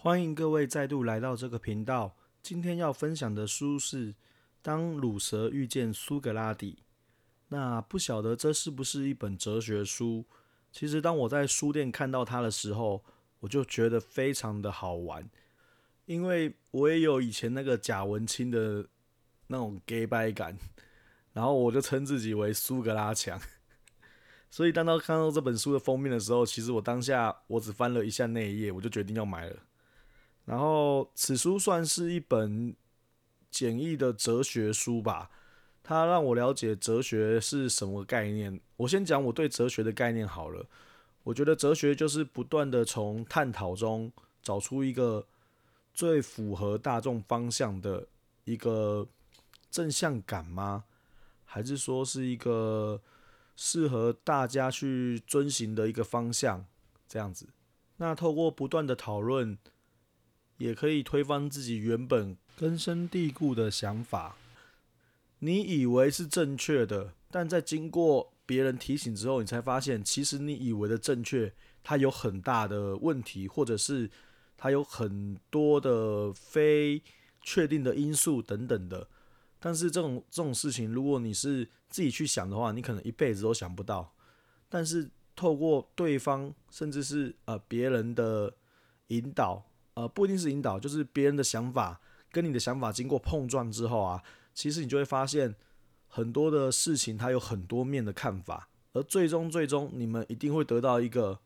欢迎各位再度来到这个频道。今天要分享的书是《当鲁蛇遇见苏格拉底》。那不晓得这是不是一本哲学书？其实当我在书店看到它的时候，我就觉得非常的好玩，因为我也有以前那个贾文清的那种 gay 掰感，然后我就称自己为苏格拉强。所以当看到这本书的封面的时候，其实我当下我只翻了一下那一页，我就决定要买了。然后此书算是一本简易的哲学书吧，它让我了解哲学是什么概念。我先讲我对哲学的概念好了。我觉得哲学就是不断的从探讨中找出一个最符合大众方向的一个正向感吗？还是说是一个适合大家去遵循的一个方向？这样子。那透过不断的讨论，也可以推翻自己原本根深蒂固的想法。你以为是正确的，但在经过别人提醒之后，你才发现，其实你以为的正确，它有很大的问题，或者是它有很多的非确定的因素等等的。但是这种事情，如果你是自己去想的话，你可能一辈子都想不到。但是透过对方，甚至是别人的引导，不一定是引导，就是别人的想法跟你的想法经过碰撞之后啊，其实你就会发现很多的事情它有很多面的看法，而最终你们一定会得到一个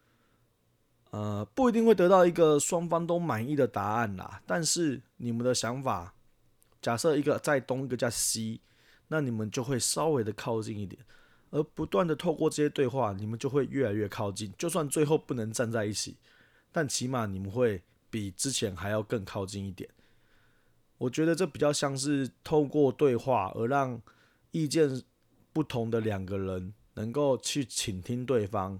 不一定会得到一个双方都满意的答案啦，但是你们的想法，假设一个在东，一个在西，那你们就会稍微的靠近一点，而不断的透过这些对话，你们就会越来越靠近，就算最后不能站在一起，但起码你们会比之前还要更靠近一点。我觉得这比较像是透过对话而让意见不同的两个人能够去倾听对方，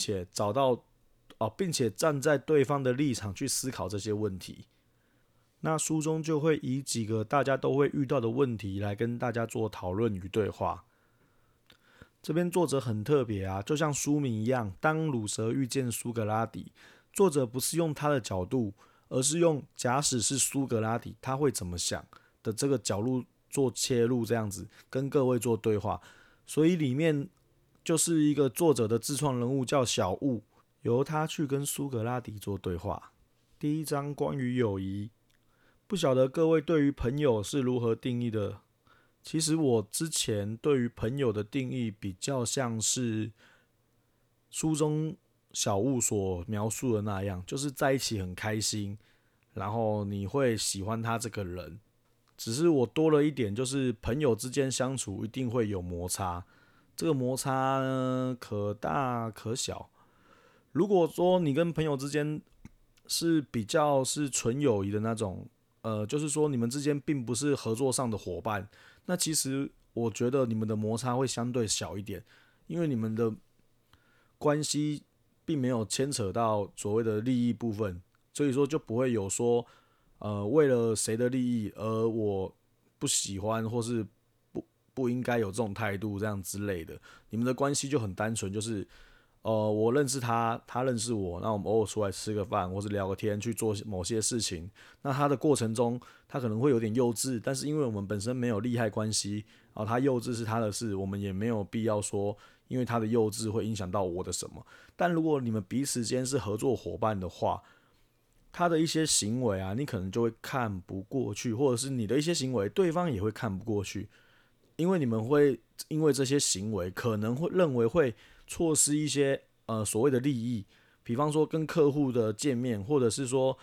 并且站在对方的立场去思考这些问题。那书中就会以几个大家都会遇到的问题来跟大家做讨论与对话。这边作者很特别啊，就像书名一样，当鲁蛇遇见苏格拉底，作者不是用他的角度，而是用假使是苏格拉底，他会怎么想的这个角度做切入，这样子跟各位做对话。所以里面就是一个作者的自创人物叫小雾，由他去跟苏格拉底做对话。第一章关于友谊，不晓得各位对于朋友是如何定义的？其实我之前对于朋友的定义比较像是书中小物所描述的那样，就是在一起很开心，然后你会喜欢他这个人。只是我多了一点，就是朋友之间相处一定会有摩擦，这个摩擦呢可大可小。如果说你跟朋友之间是比较是纯友谊的那种，就是说你们之间并不是合作上的伙伴，那其实我觉得你们的摩擦会相对小一点，因为你们的关系并没有牵扯到所谓的利益部分，所以说就不会有说，为了谁的利益而我不喜欢或是不应该有这种态度这样之类的，你们的关系就很单纯，就是我认识他，他认识我，那我们偶尔出来吃个饭，或是聊个天，去做某些事情。那他的过程中，他可能会有点幼稚，但是因为我们本身没有利害关系，然后他幼稚是他的事，我们也没有必要说，因为他的幼稚会影响到我的什么。但如果你们彼此间是合作伙伴的话，他的一些行为啊，你可能就会看不过去，或者是你的一些行为，对方也会看不过去。因为你们会因为这些行为可能会认为会错失一些所谓的利益，比方说跟客户的见面，或者是说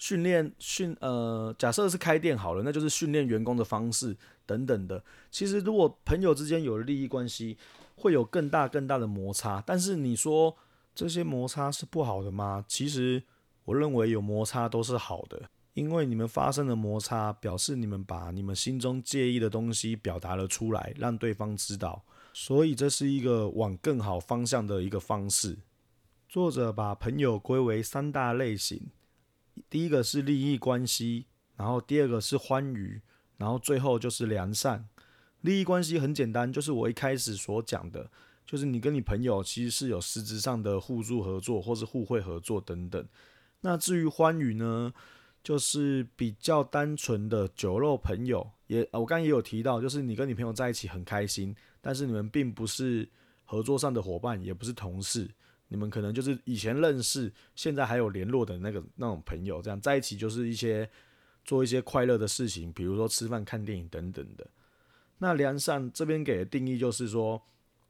假设是开店好了，那就是训练员工的方式等等的。其实如果朋友之间有了利益关系，会有更大的摩擦。但是你说这些摩擦是不好的吗？其实我认为有摩擦都是好的。因为你们发生的摩擦，表示你们把你们心中介意的东西表达了出来，让对方知道，所以这是一个往更好方向的一个方式。作者把朋友归为三大类型，第一个是利益关系，然后第二个是欢愉，然后最后就是良善。利益关系很简单，就是我一开始所讲的，就是你跟你朋友其实是有实质上的互助合作或是互惠合作等等。 那至于欢愉呢，就是比较单纯的酒肉朋友，我刚刚也有提到，就是你跟你朋友在一起很开心，但是你们并不是合作上的伙伴，也不是同事，你们可能就是以前认识，现在还有联络的那种朋友，这样在一起就是做一些快乐的事情，比如说吃饭、看电影等等的。那良善这边给的定义就是说，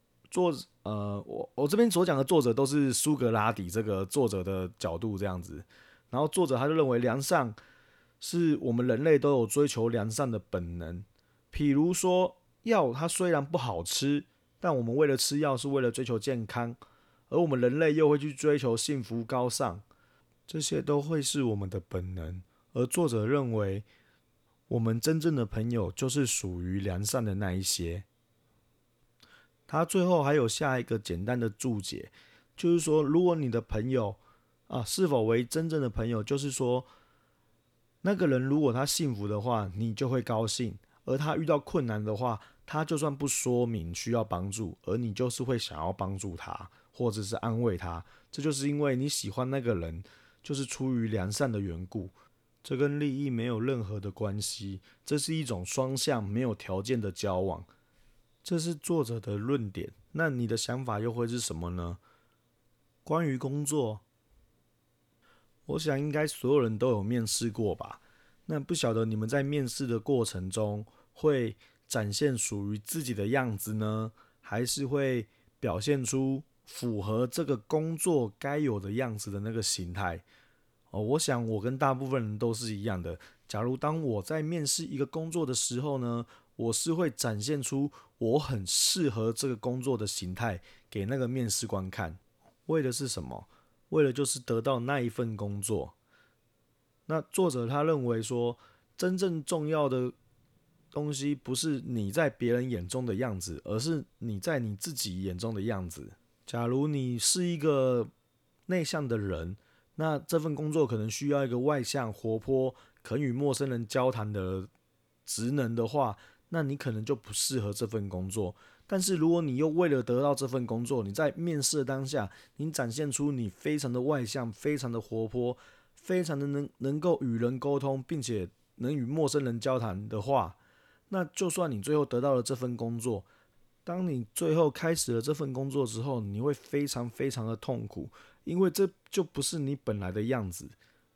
我这边所讲的作者都是苏格拉底这个作者的角度这样子，然后作者他就认为良善是我们人类都有追求良善的本能，譬如说药它虽然不好吃，但我们为了吃药是为了追求健康，而我们人类又会去追求幸福高尚，这些都会是我们的本能。而作者认为，我们真正的朋友就是属于良善的那一些。他最后还有下一个简单的注解，就是说，如果你的朋友是否为真正的朋友，就是说，那个人如果他幸福的话，你就会高兴；而他遇到困难的话，他就算不说明需要帮助，而你就是会想要帮助他，或者是安慰他。这就是因为你喜欢那个人，就是出于良善的缘故。这跟利益没有任何的关系，这是一种双向没有条件的交往。这是作者的论点，那你的想法又会是什么呢？关于工作，我想应该所有人都有面试过吧？那不晓得你们在面试的过程中会展现属于自己的样子呢，还是会表现出符合这个工作该有的样子的那个形态？我想我跟大部分人都是一样的。假如当我在面试一个工作的时候呢，我是会展现出我很适合这个工作的形态给那个面试官看。为的是什么？为了就是得到那一份工作。那作者他认为说，真正重要的东西不是你在别人眼中的样子，而是你在你自己眼中的样子。假如你是一个内向的人，那这份工作可能需要一个外向、活泼、肯与陌生人交谈的职能的话，那你可能就不适合这份工作。但是如果你又为了得到这份工作，你在面试的当下，你展现出你非常的外向、非常的活泼、非常的能够与人沟通，并且能与陌生人交谈的话，那就算你最后得到了这份工作，当你最后开始了这份工作之后，你会非常非常的痛苦，因为这就不是你本来的样子。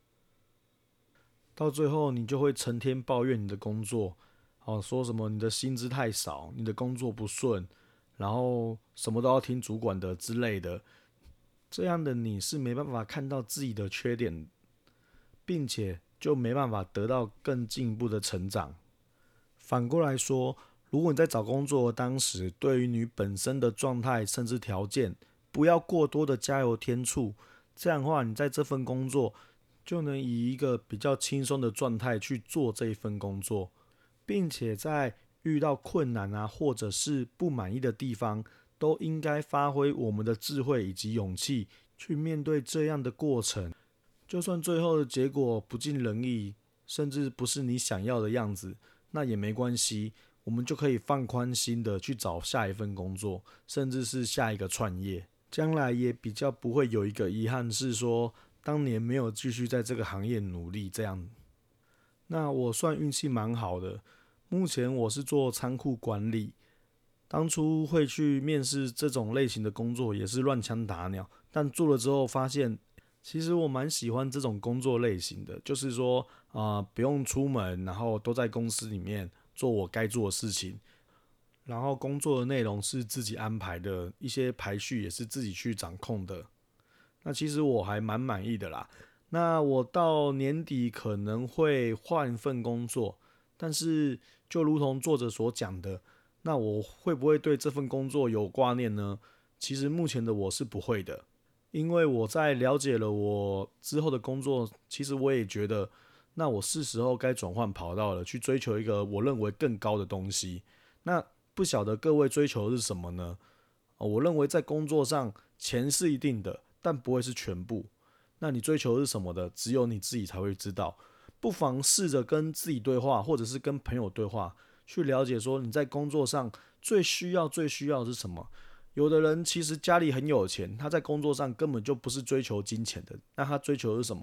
到最后，你就会成天抱怨你的工作，说什么你的薪资太少，你的工作不顺，然后什么都要听主管的之类的。这样的你是没办法看到自己的缺点，并且就没办法得到更进一步的成长。反过来说，如果你在找工作当时，对于你本身的状态甚至条件，不要过多的加油添醋，这样的话，你在这份工作就能以一个比较轻松的状态去做这一份工作，并且在遇到困难或者是不满意的地方，都应该发挥我们的智慧以及勇气去面对这样的过程。就算最后的结果不尽人意，甚至不是你想要的样子，那也没关系，我们就可以放宽心的去找下一份工作，甚至是下一个创业。将来也比较不会有一个遗憾是说，当年没有继续在这个行业努力这样。那我算运气蛮好的，目前我是做仓库管理，当初会去面试这种类型的工作也是乱枪打鸟，但做了之后发现，其实我蛮喜欢这种工作类型的，就是说不用出门，然后都在公司里面做我该做的事情，然后工作的内容是自己安排的，一些排序也是自己去掌控的。那其实我还蛮满意的啦。那我到年底可能会换一份工作，但是就如同作者所讲的，那我会不会对这份工作有挂念呢？其实目前的我是不会的，因为我在了解了我之后的工作，其实我也觉得，那我是时候该转换跑道了，去追求一个我认为更高的东西。那不晓得各位追求的是什么呢？我认为在工作上，钱是一定的，但不会是全部。那你追求的是什么的，只有你自己才会知道。不妨试着跟自己对话，或者是跟朋友对话，去了解说你在工作上最需要的是什么。有的人其实家里很有钱，他在工作上根本就不是追求金钱的，那他追求的是什么？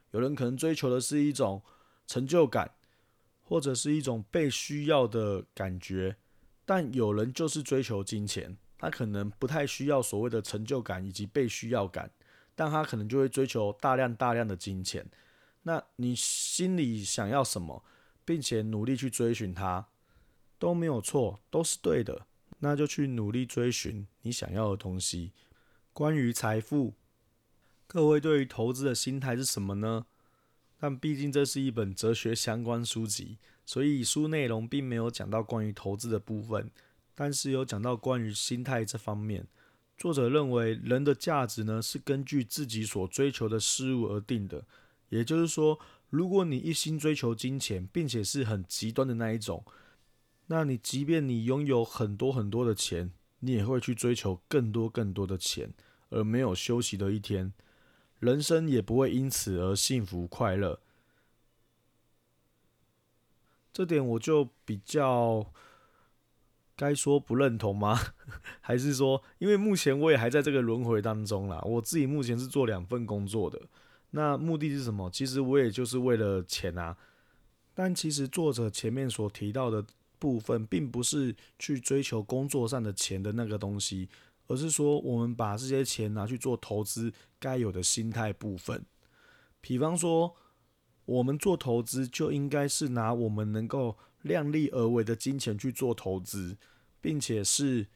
有人可能追求的是一种成就感，或者是一种被需要的感觉，但有人就是追求金钱，他可能不太需要所谓的成就感以及被需要感，但他可能就会追求大量大量的金钱。那你心里想要什么，并且努力去追寻它，都没有错，都是对的。那就去努力追寻你想要的东西。关于财富，各位对于投资的心态是什么呢？但毕竟这是一本哲学相关书籍，所以书内容并没有讲到关于投资的部分，但是有讲到关于心态这方面。作者认为人的价值呢是根据自己所追求的事物而定的，也就是说，如果你一心追求金钱，并且是很极端的那一种，那你即便你拥有很多很多的钱，你也会去追求更多更多的钱，而没有休息的一天，人生也不会因此而幸福快乐。这点我就比较该说不认同吗？还是说，因为目前我也还在这个轮回当中啦，我自己目前是做2份工作的，那目的是什么？其实我也就是为了钱啊。但其实作者前面所提到的部分，并不是去追求工作上的钱的那个东西，而是说我们把这些钱拿去做投资该有的心态部分。比方说，我们做投资就应该是拿我们能够量力而为的金钱去做投资，并且是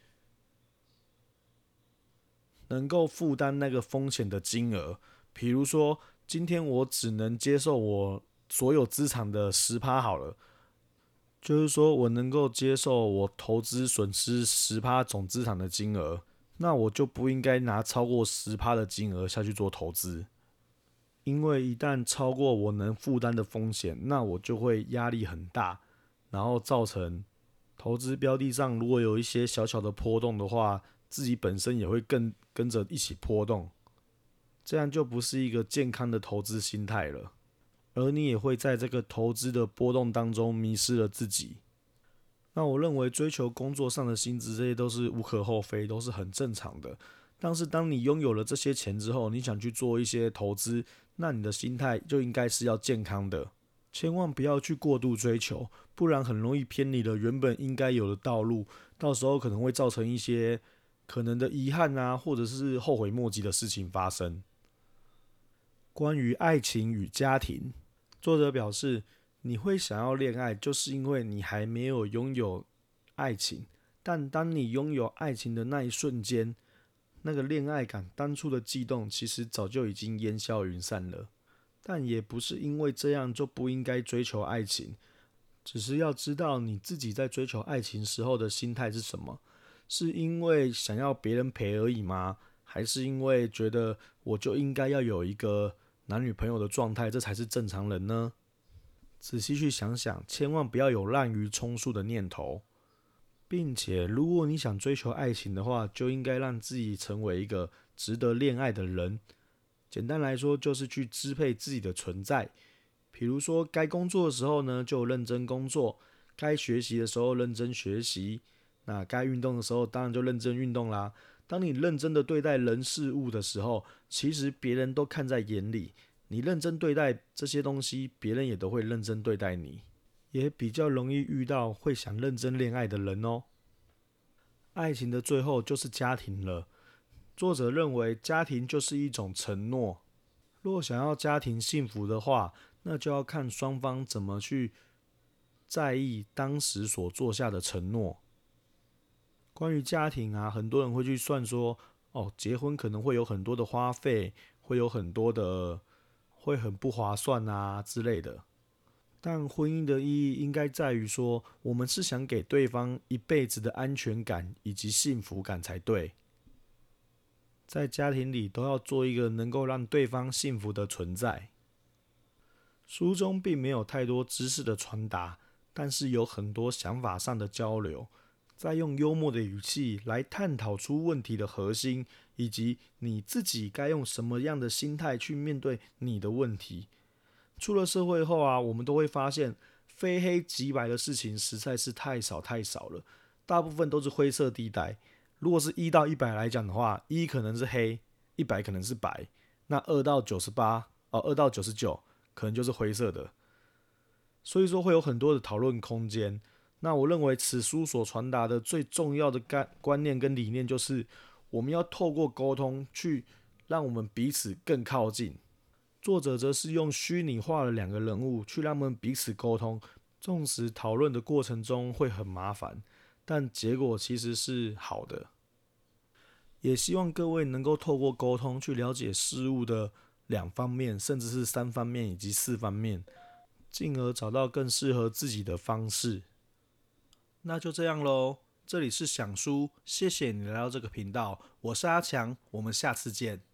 能够负担那个风险的金额。比如说，今天我只能接受我所有资产的10%好了，就是说我能够接受我投资损失10%总资产的金额，那我就不应该拿超过10%的金额下去做投资。因为一旦超过我能负担的风险，那我就会压力很大，然后造成投资标的上如果有一些小小的波动的话，自己本身也会跟着一起波动，这样就不是一个健康的投资心态了，而你也会在这个投资的波动当中迷失了自己。那我认为追求工作上的薪资这些都是无可厚非，都是很正常的。但是当你拥有了这些钱之后，你想去做一些投资，那你的心态就应该是要健康的，千万不要去过度追求，不然很容易偏离了原本应该有的道路，到时候可能会造成一些可能的遗憾啊，或者是后悔莫及的事情发生。关于爱情与家庭，作者表示，你会想要恋爱，就是因为你还没有拥有爱情，但当你拥有爱情的那一瞬间，那个恋爱感当初的悸动，其实早就已经烟消云散了。但也不是因为这样就不应该追求爱情，只是要知道你自己在追求爱情时候的心态是什么，是因为想要别人陪而已吗？还是因为觉得我就应该要有一个男女朋友的状态，这才是正常人呢？仔细去想想，千万不要有滥竽充数的念头。并且，如果你想追求爱情的话，就应该让自己成为一个值得恋爱的人。简单来说，就是去支配自己的存在。比如说，该工作的时候呢，就认真工作；该学习的时候认真学习。那该运动的时候，当然就认真运动啦。当你认真的对待人事物的时候，其实别人都看在眼里。你认真对待这些东西，别人也都会认真对待你，也比较容易遇到会想认真恋爱的人哦。爱情的最后就是家庭了。作者认为，家庭就是一种承诺。若想要家庭幸福的话，那就要看双方怎么去在意当时所做下的承诺。关于家庭啊，很多人会去算说，哦，结婚可能会有很多的花费，会有很多的，会很不划算啊之类的。但婚姻的意义应该在于说，我们是想给对方一辈子的安全感以及幸福感才对。在家庭里都要做一个能够让对方幸福的存在。书中并没有太多知识的传达，但是有很多想法上的交流，再用幽默的语气来探讨出问题的核心，以及你自己该用什么样的心态去面对你的问题。出了社会后啊，我们都会发现，非黑即白的事情实在是太少太少了，大部分都是灰色地带。如果是1到100来讲的话，1可能是黑，100可能是白，那2到98 2到99可能就是灰色的，所以说会有很多的讨论空间。那我认为此书所传达的最重要的观念跟理念，就是我们要透过沟通去让我们彼此更靠近。作者则是用虚拟化的2个人物去让他们彼此沟通，纵使讨论的过程中会很麻烦，但结果其实是好的。也希望各位能够透过沟通去了解事物的2方面，甚至是3方面以及4方面，进而找到更适合自己的方式。那就这样咯，这里是想书，谢谢你来到这个频道，我是阿强，我们下次见。